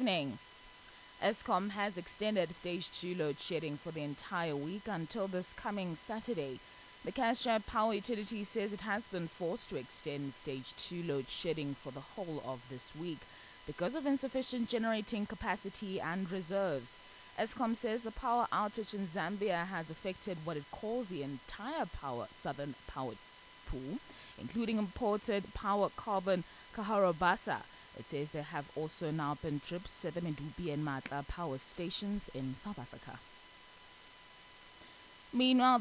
evening. Eskom has extended Stage 2 load shedding for the entire week until this coming Saturday. The Castra Power Utility says it has been forced to extend Stage 2 load shedding for the whole of this week because of insufficient generating capacity and reserves. Eskom says the power outage in Zambia has affected what it calls the entire southern power pool, including imported power carbon Kaharo Bassa. It says there have also now been trips at the Medupi and Matla power stations in South Africa. Meanwhile,